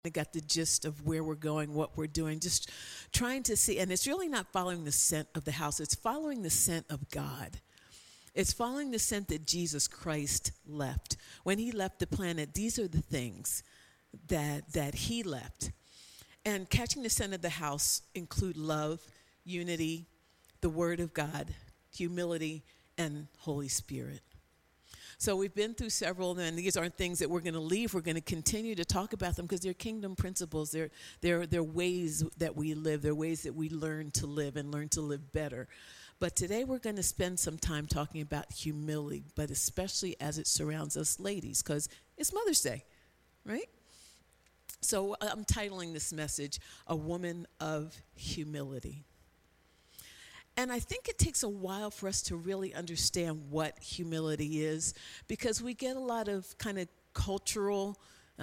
got the gist of where we're going, what we're doing, just trying to see. And it's really not following the scent of the house, it's following the scent of God. It's following the scent that Jesus Christ left. When he left the planet, these are the things that he left. And catching the scent of the house include love, unity, the word of God, humility, and Holy Spirit. So we've been through several, and these aren't things that we're going to leave. We're going to continue to talk about them because they're kingdom principles. They're ways that we live. They're ways that we learn to live and learn to live better. But today we're going to spend some time talking about humility, but especially as it surrounds us ladies, because it's Mother's Day, right? So I'm titling this message, A Woman of Humility. And I think it takes a while for us to really understand what humility is, because we get a lot of kind of cultural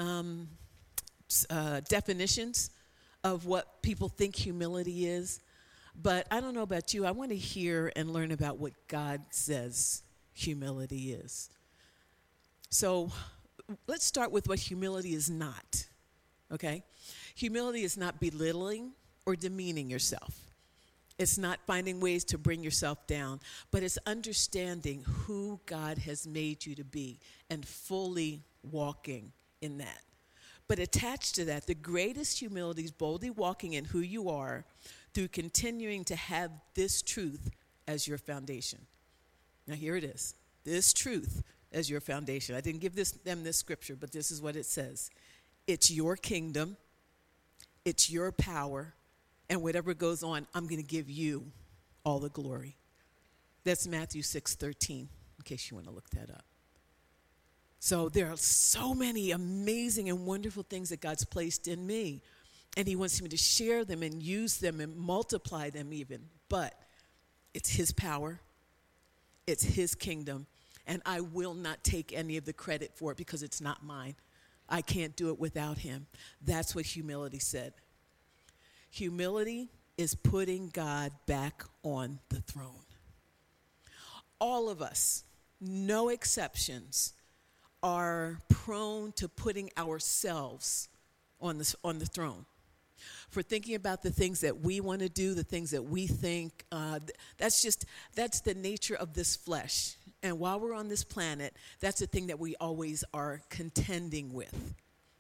definitions of what people think humility is. But I don't know about you. I want to hear and learn about what God says humility is. So let's start with what humility is not, okay? Humility is not belittling or demeaning yourself. It's not finding ways to bring yourself down, but it's understanding who God has made you to be and fully walking in that. But attached to that, the greatest humility is boldly walking in who you are through continuing to have this truth as your foundation. Now here it is, this truth as your foundation. I didn't give them this scripture, but this is what it says. It's your kingdom, it's your power, and whatever goes on, I'm going to give you all the glory. That's Matthew 6:13, in case you want to look that up. So there are so many amazing and wonderful things that God's placed in me. And he wants me to share them and use them and multiply them even. But it's his power. It's his kingdom. And I will not take any of the credit for it because it's not mine. I can't do it without him. That's what humility said. Humility is putting God back on the throne. All of us, no exceptions, are prone to putting ourselves on the throne. For thinking about the things that we want to do, the things that we think, that's the nature of this flesh. And while we're on this planet, that's the thing that we always are contending with.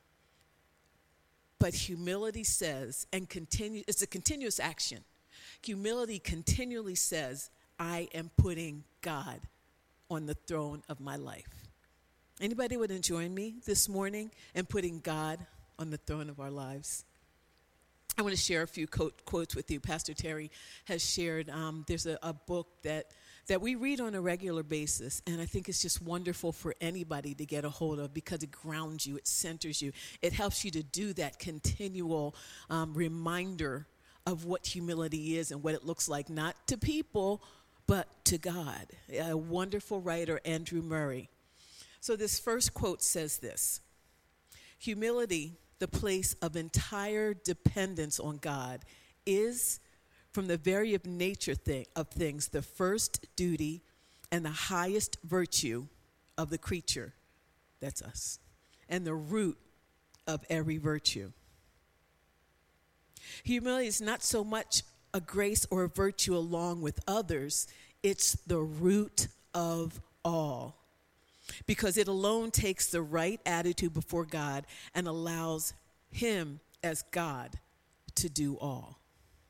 But humility says, it's a continuous action. Humility continually says, I am putting God on the throne of my life. Anybody want to join me this morning in putting God on the throne of our lives? I want to share a few quotes with you. Pastor Terry has shared, there's a book that we read on a regular basis, and I think it's just wonderful for anybody to get a hold of because it grounds you, it centers you. It helps you to do that continual reminder of what humility is and what it looks like, not to people, but to God. A wonderful writer, Andrew Murray. So this first quote says this: humility, the place of entire dependence on God, is, from the very nature of things, the first duty and the highest virtue of the creature, that's us, and the root of every virtue. Humility is not so much a grace or a virtue along with others, it's the root of all. Because it alone takes the right attitude before God and allows him as God to do all.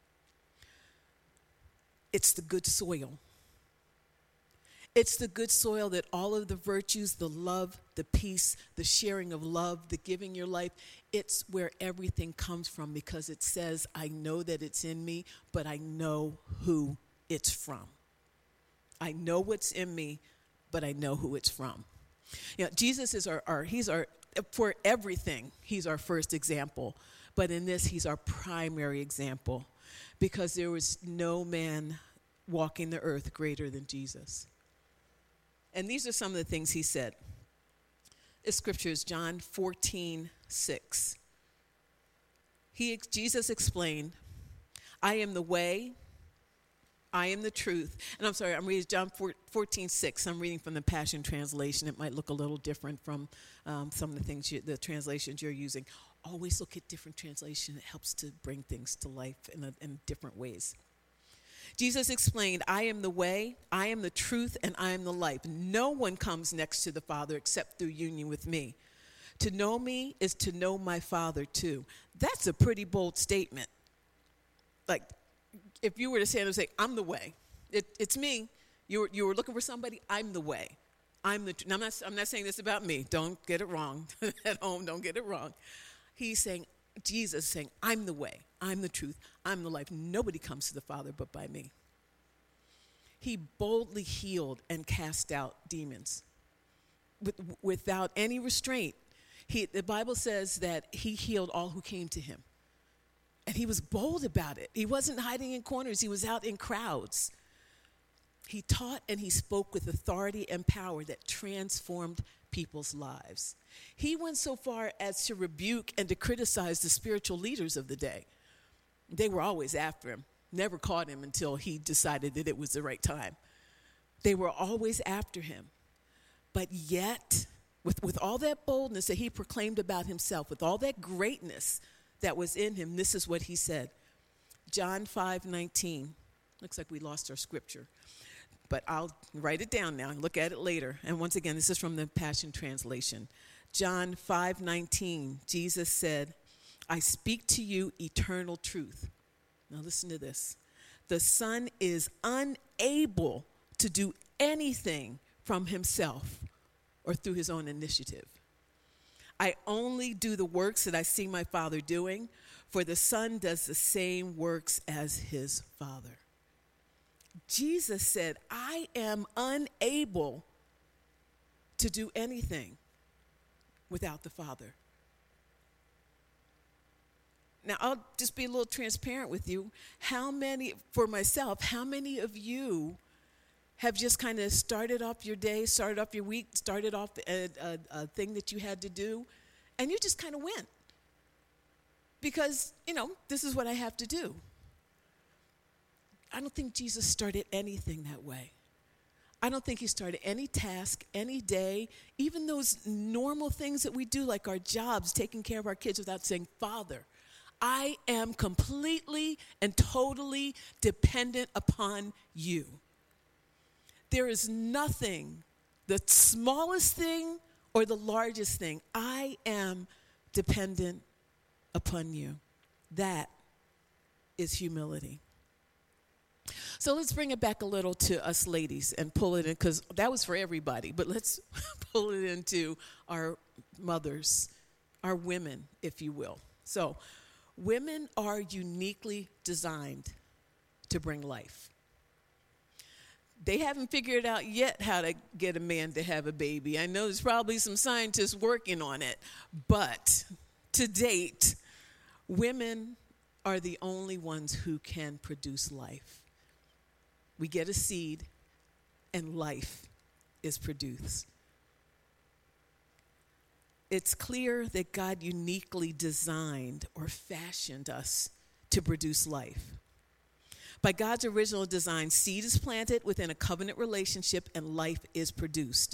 It's the good soil. It's the good soil that all of the virtues, the love, the peace, the sharing of love, the giving your life, it's where everything comes from, because it says, I know that it's in me, but I know who it's from. I know what's in me, but I know who it's from. You know, Jesus is for everything, he's our first example. But in this, he's our primary example, because there was no man walking the earth greater than Jesus. And these are some of the things he said. This scripture is John 14:6. Jesus explained, I am the way, I am the truth. And I'm sorry, I'm reading John 14:6. I'm reading from the Passion Translation. It might look a little different from some of the things, the translations you're using. always look at different translation. It helps to bring things to life in different ways. Jesus explained, I am the way, I am the truth, and I am the life. No one comes next to the Father except through union with me. To know me is to know my Father too. That's a pretty bold statement. Like, if you were to stand and say, I'm the way, it's me. You were looking for somebody, I'm the way. I'm not saying this about me. Don't get it wrong. At home, don't get it wrong. Jesus is saying, I'm the way, I'm the truth, I'm the life. Nobody comes to the Father but by me. He boldly healed and cast out demons without any restraint. The Bible says that he healed all who came to him. And he was bold about it. He wasn't hiding in corners. He was out in crowds. He taught and he spoke with authority and power that transformed people's lives. He went so far as to rebuke and to criticize the spiritual leaders of the day. They were always after him, never caught him until he decided that it was the right time. They were always after him. But yet, with all that boldness that he proclaimed about himself, with all that greatness that was in him, this is what he said. John 5:19. Looks like we lost our scripture. But I'll write it down now and look at it later. And once again, this is from the Passion Translation. John 5:19, Jesus said, I speak to you eternal truth. Now listen to this. The Son is unable to do anything from himself or through his own initiative. I only do the works that I see my Father doing, for the Son does the same works as his Father. Jesus said, I am unable to do anything without the Father. Now, I'll just be a little transparent with you. How many of you have just kind of started off your day, started off your week, started off a thing that you had to do, and you just kind of went? Because, this is what I have to do. I don't think Jesus started anything that way. I don't think he started any task, any day, even those normal things that we do, like our jobs, taking care of our kids, without saying, Father, I am completely and totally dependent upon you. There is nothing, the smallest thing or the largest thing, I am dependent upon you. That is humility. So let's bring it back a little to us ladies and pull it in, because that was for everybody, but let's pull it into our mothers, our women, if you will. So women are uniquely designed to bring life. They haven't figured out yet how to get a man to have a baby. I know there's probably some scientists working on it, but to date, women are the only ones who can produce life. We get a seed, and life is produced. It's clear that God uniquely designed or fashioned us to produce life. By God's original design, seed is planted within a covenant relationship, and life is produced.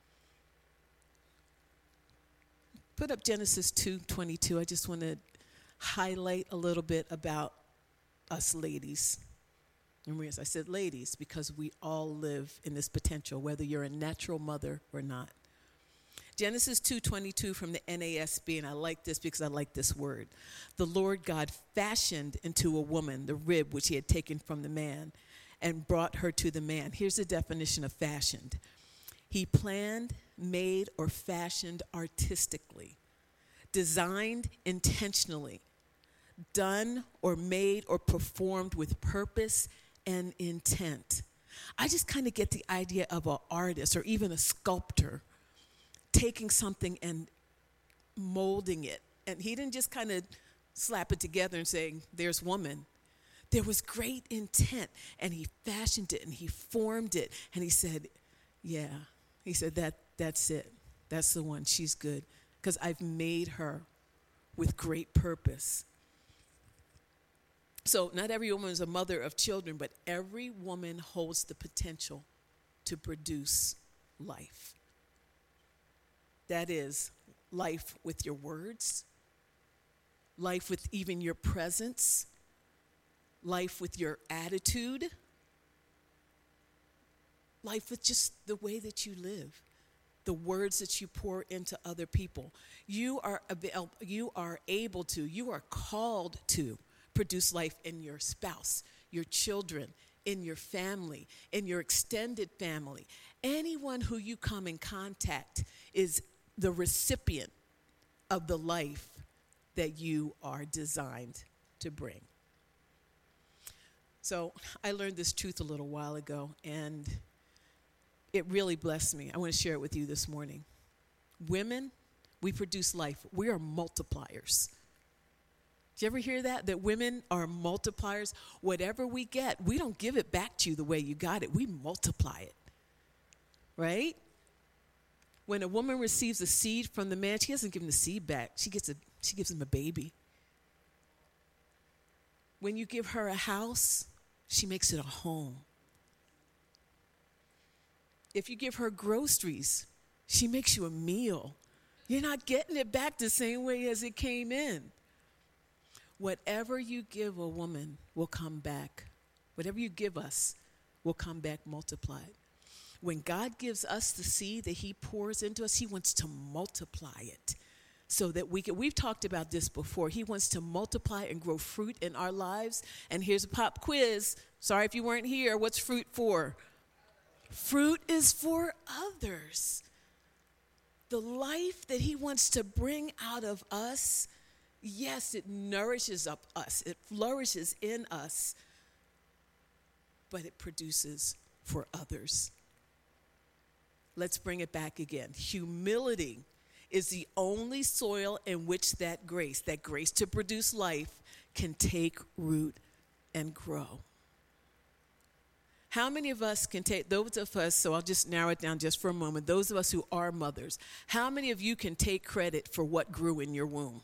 Put up Genesis 2:22. I just want to highlight a little bit about us ladies. And I said ladies because we all live in this potential, whether you're a natural mother or not. Genesis 2:22 from the NASB, and I like this because I like this word. The Lord God fashioned into a woman the rib which he had taken from the man and brought her to the man. Here's the definition of fashioned. He planned, made, or fashioned artistically, designed intentionally, done or made or performed with purpose and intent. I just kind of get the idea of an artist or even a sculptor taking something and molding it. And he didn't just kind of slap it together and say, there's woman. There was great intent, and he fashioned it and he formed it. And he said, yeah, he said, that's it. That's the one. She's good because I've made her with great purpose. So not every woman is a mother of children, but every woman holds the potential to produce life. That is life with your words, life with even your presence, life with your attitude, life with just the way that you live, the words that you pour into other people. You are able to, you are called to produce life in your spouse, your children, in your family, in your extended family. Anyone who you come in contact is the recipient of the life that you are designed to bring. So I learned this truth a little while ago, and it really blessed me. I want to share it with you this morning. Women, we produce life. We are multipliers. Did you ever hear that? That women are multipliers? Whatever we get, we don't give it back to you the way you got it. We multiply it. Right? When a woman receives a seed from the man, she doesn't give him the seed back. She gives him a baby. When you give her a house, she makes it a home. If you give her groceries, she makes you a meal. You're not getting it back the same way as it came in. Whatever you give a woman will come back. Whatever you give us will come back multiplied. When God gives us the seed that he pours into us, he wants to multiply it so that we've talked about this before. He wants to multiply and grow fruit in our lives. And here's a pop quiz. Sorry if you weren't here. What's fruit for? Fruit is for others. The life that he wants to bring out of us, yes, it nourishes up us. It flourishes in us, but it produces for others. Let's bring it back again. Humility is the only soil in which that grace to produce life, can take root and grow. How many of us can take, those of us, so I'll just narrow it down just for a moment, those of us who are mothers, how many of you can take credit for what grew in your womb?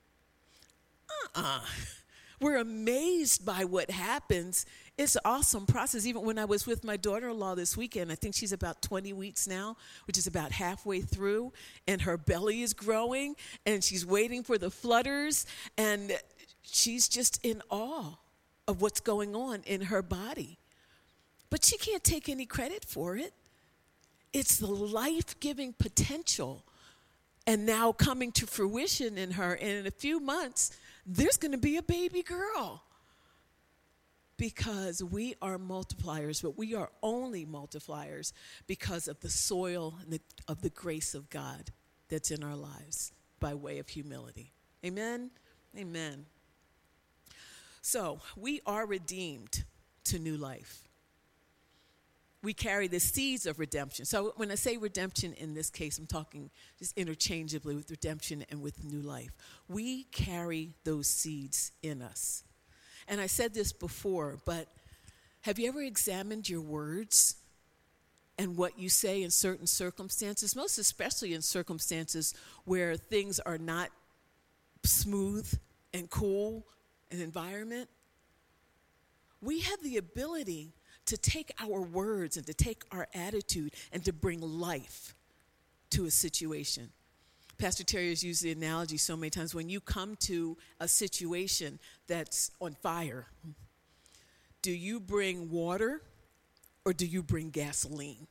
We're amazed by what happens. It's an awesome process. Even when I was with my daughter-in-law this weekend, I think she's about 20 weeks now, which is about halfway through, and her belly is growing, and she's waiting for the flutters, and she's just in awe of what's going on in her body. But she can't take any credit for it. It's the life-giving potential and now coming to fruition in her. And in a few months, there's going to be a baby girl. Because we are multipliers, but we are only multipliers because of the soil and of the grace of God that's in our lives by way of humility. Amen? Amen. So, we are redeemed to new life. We carry the seeds of redemption. So when I say redemption in this case, I'm talking just interchangeably with redemption and with new life. We carry those seeds in us. And I said this before, but have you ever examined your words and what you say in certain circumstances, most especially in circumstances where things are not smooth and cool, an environment? We have the ability to take our words and to take our attitude and to bring life to a situation. Pastor Terry has used the analogy so many times. When you come to a situation that's on fire, do you bring water or do you bring gasoline?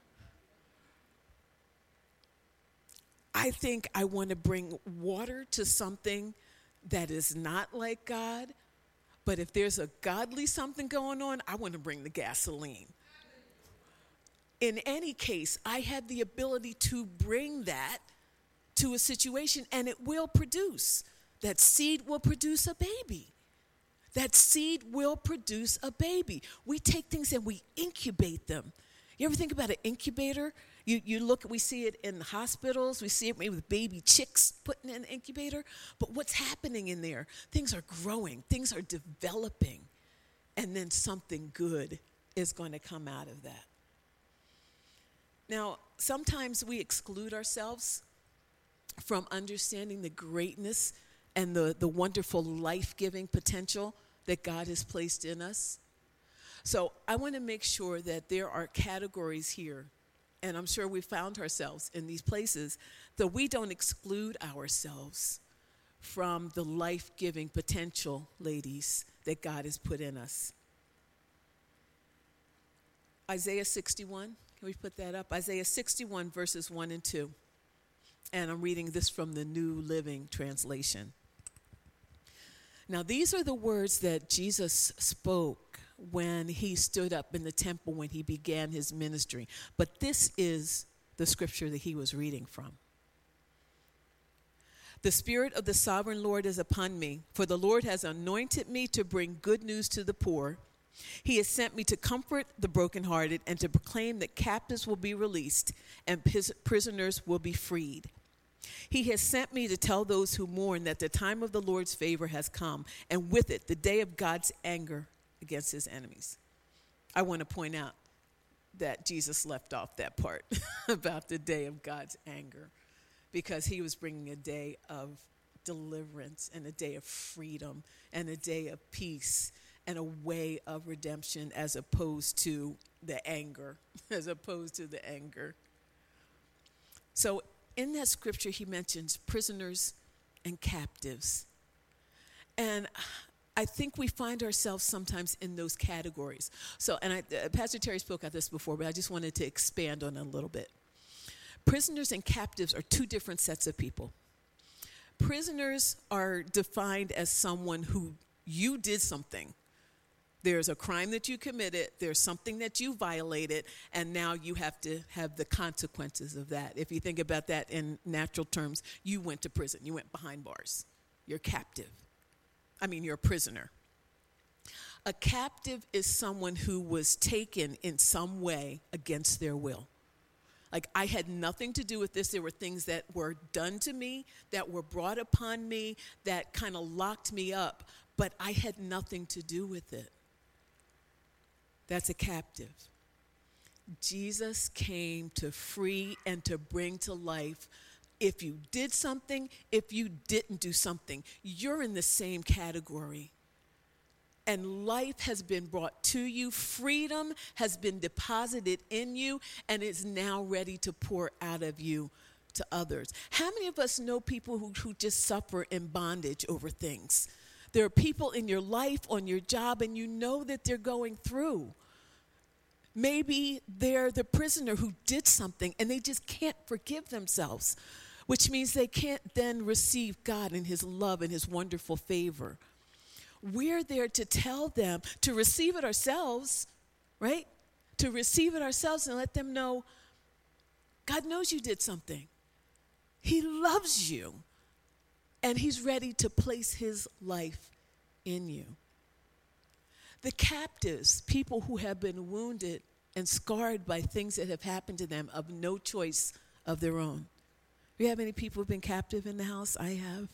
I think I want to bring water to something that is not like God. But if there's a godly something going on, I want to bring the gasoline. In any case, I have the ability to bring that to a situation, and it will produce. That seed will produce a baby. That seed will produce a baby. We take things and we incubate them. You ever think about an incubator? You look, we see it in hospitals. We see it maybe with baby chicks put in an incubator. But what's happening in there? Things are growing. Things are developing. And then something good is going to come out of that. Now, sometimes we exclude ourselves from understanding the greatness and the wonderful life-giving potential that God has placed in us. So I want to make sure that there are categories here, and I'm sure we found ourselves in these places, that we don't exclude ourselves from the life-giving potential, ladies, that God has put in us. Isaiah 61, can we put that up? Isaiah 61, verses 1 and 2. And I'm reading this from the New Living Translation. Now, these are the words that Jesus spoke when he stood up in the temple when he began his ministry. But this is the scripture that he was reading from. The Spirit of the Sovereign Lord is upon me, for the Lord has anointed me to bring good news to the poor. He has sent me to comfort the brokenhearted and to proclaim that captives will be released and prisoners will be freed. He has sent me to tell those who mourn that the time of the Lord's favor has come, and with it, the day of God's anger against his enemies. I want to point out that Jesus left off that part about the day of God's anger, because he was bringing a day of deliverance and a day of freedom and a day of peace and a way of redemption as opposed to the anger, So in that scripture, he mentions prisoners and captives. And I think we find ourselves sometimes in those categories. So, and Pastor Terry spoke at this before, but I just wanted to expand on it a little bit. Prisoners and captives are two different sets of people. Prisoners are defined as someone who you did something. There's a crime that you committed, there's something that you violated, and now you have to have the consequences of that. If you think about that in natural terms, you went to prison, you went behind bars. You're a prisoner. A captive is someone who was taken in some way against their will. Like, I had nothing to do with this. There were things that were done to me, that were brought upon me, that kind of locked me up, but I had nothing to do with it. That's a captive. Jesus came to free and to bring to life. If you did something, if you didn't do something, you're in the same category. And life has been brought to you. Freedom has been deposited in you and is now ready to pour out of you to others. How many of us know people who just suffer in bondage over things? There are people in your life, on your job, and you know that they're going through. Maybe they're the prisoner who did something and they just can't forgive themselves, which means they can't then receive God and his love and his wonderful favor. We're there to tell them to receive it ourselves, right? To receive it ourselves and let them know God knows you did something. He loves you. And he's ready to place his life in you. The captives, people who have been wounded and scarred by things that have happened to them of no choice of their own. Do you have any people who've been captive in the house? I have.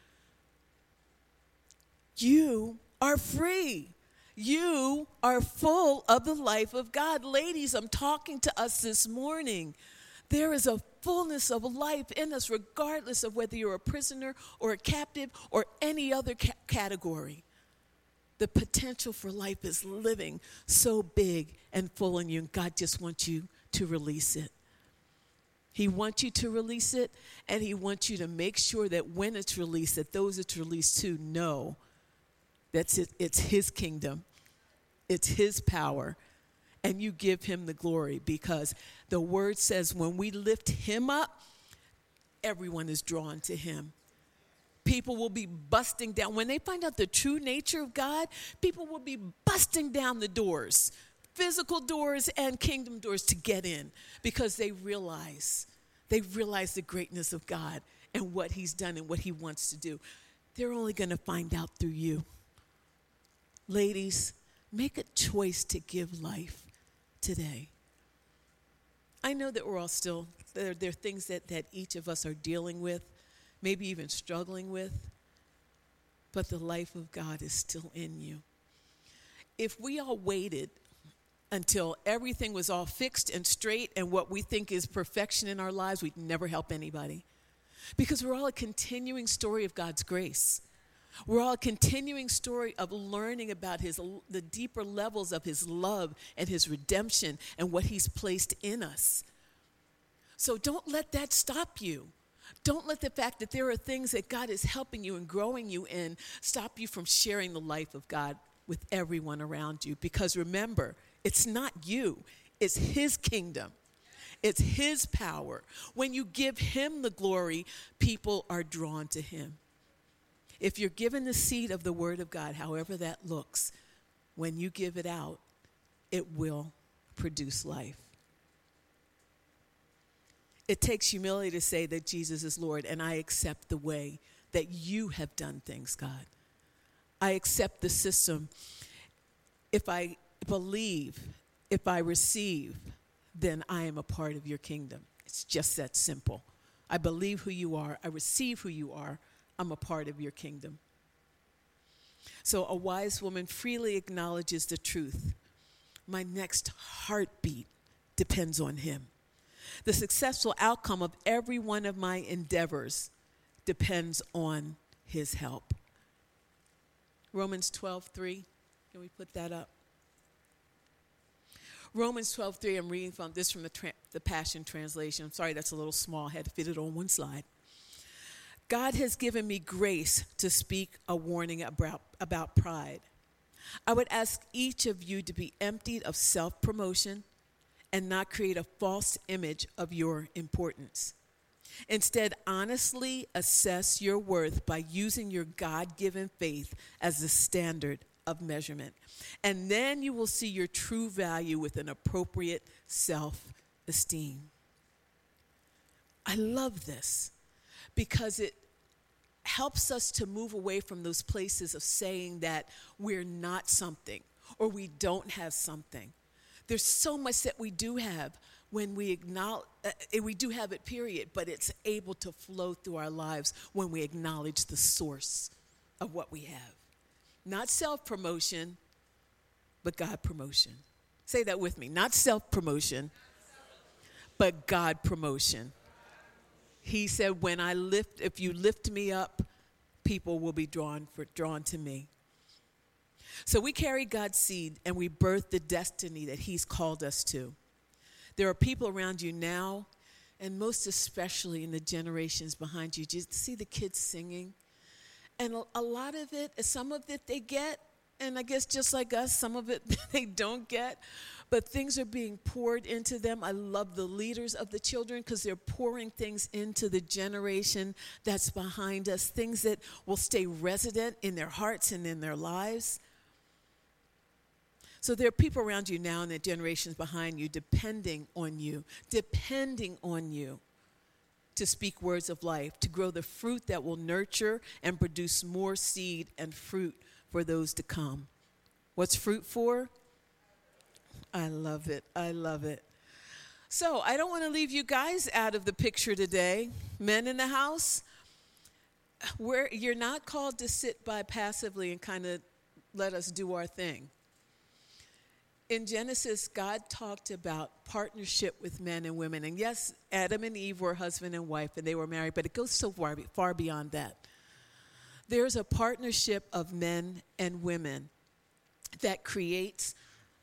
You are free. You are full of the life of God. Ladies, I'm talking to us this morning. There is a fullness of life in us, regardless of whether you're a prisoner or a captive or any other category. The potential for life is living so big and full in you, and God just wants you to release it. He wants you to release it, and he wants you to make sure that when it's released, that those it's released to know that it's his kingdom, it's his power, and you give him the glory, because the word says when we lift him up, everyone is drawn to him. People will be busting down. When they find out the true nature of God, people will be busting down the doors, physical doors and kingdom doors, to get in, because they realize the greatness of God and what he's done and what he wants to do. They're only going to find out through you. Ladies, make a choice to give life today. I know that we're all still, there are things that each of us are dealing with, maybe even struggling with, but the life of God is still in you. If we all waited until everything was all fixed and straight and what we think is perfection in our lives, we'd never help anybody. Because we're all a continuing story of God's grace. We're all a continuing story of learning about the deeper levels of his love and his redemption and what he's placed in us. So don't let that stop you. Don't let the fact that there are things that God is helping you and growing you in stop you from sharing the life of God with everyone around you. Because remember, it's not you, it's his kingdom. It's his power. When you give him the glory, people are drawn to him. If you're given the seed of the word of God, however that looks, when you give it out, it will produce life. It takes humility to say that Jesus is Lord, and I accept the way that you have done things, God. I accept the system. If I believe, if I receive, then I am a part of your kingdom. It's just that simple. I believe who you are. I receive who you are. I'm a part of your kingdom. So a wise woman freely acknowledges the truth. My next heartbeat depends on him. The successful outcome of every one of my endeavors depends on his help. Romans 12:3. Can we put that up? Romans 12:3, I'm reading from the Passion Translation. I'm sorry, that's a little small. I had to fit it on one slide. God has given me grace to speak a warning about pride. I would ask each of you to be emptied of self-promotion and not create a false image of your importance. Instead, honestly assess your worth by using your God-given faith as the standard of measurement. And then you will see your true value with an appropriate self-esteem. I love this because it helps us to move away from those places of saying that we're not something or we don't have something. There's so much that we do have when we acknowledge, we do have it, period, but it's able to flow through our lives when we acknowledge the source of what we have. Not self-promotion, but God promotion. Say that with me. Not self-promotion, but God promotion. He said, if you lift me up, people will be drawn to me. So we carry God's seed and we birth the destiny that he's called us to. There are people around you now, and most especially in the generations behind you. Do you see the kids singing? And a lot of it, some of it they get, and I guess just like us, some of it they don't get. But things are being poured into them. I love the leaders of the children because they're pouring things into the generation that's behind us, things that will stay resident in their hearts and in their lives. So there are people around you now and the generations behind you depending on you to speak words of life, to grow the fruit that will nurture and produce more seed and fruit for those to come. What's fruit for? I love it. I love it. So I don't want to leave you guys out of the picture today. Men in the house, you're not called to sit by passively and kind of let us do our thing. In Genesis, God talked about partnership with men and women. And yes, Adam and Eve were husband and wife, and they were married, but it goes so far beyond that. There's a partnership of men and women that creates,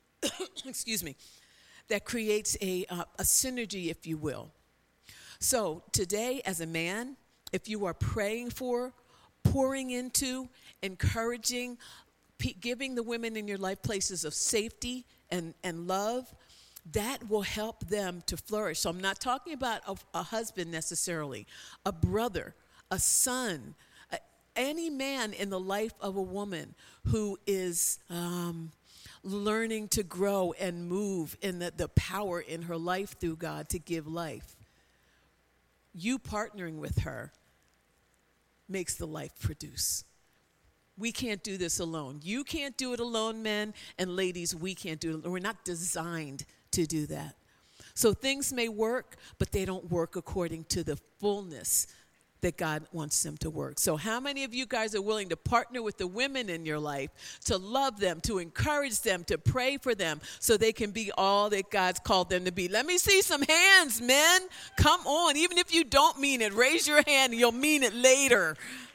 that creates a synergy, if you will. So today, as a man, if you are praying for, pouring into, encouraging, giving the women in your life places of safety and love, that will help them to flourish. So I'm not talking about a husband necessarily, a brother, a son, any man in the life of a woman who is learning to grow and move in the power in her life through God to give life. You partnering with her makes the life produce. We can't do this alone. You can't do it alone, men, and ladies, we can't do it. We're not designed to do that. So things may work, but they don't work according to the fullness that God wants them to work. So how many of you guys are willing to partner with the women in your life, to love them, to encourage them, to pray for them so they can be all that God's called them to be? Let me see some hands, men. Come on. Even if you don't mean it, raise your hand and you'll mean it later.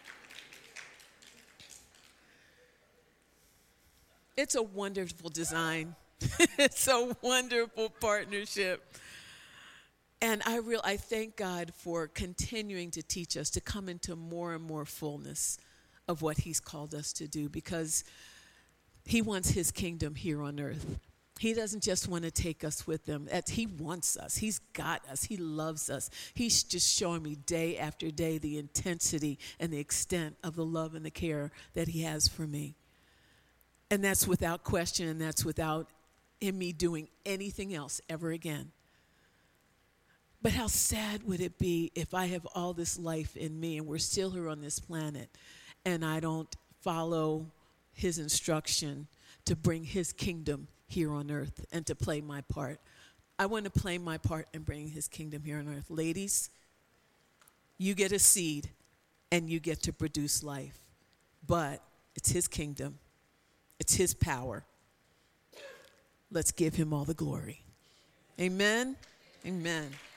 It's a wonderful design. It's a wonderful partnership. And I thank God for continuing to teach us to come into more and more fullness of what he's called us to do, because he wants his kingdom here on earth. He doesn't just want to take us with him. He wants us. He's got us. He loves us. He's just showing me day after day the intensity and the extent of the love and the care that he has for me. And that's without question, and that's without me doing anything else ever again. But how sad would it be if I have all this life in me and we're still here on this planet and I don't follow his instruction to bring his kingdom here on earth and to play my part. I want to play my part in bringing his kingdom here on earth. Ladies, you get a seed and you get to produce life. But it's his kingdom. It's his power. Let's give him all the glory. Amen. Amen.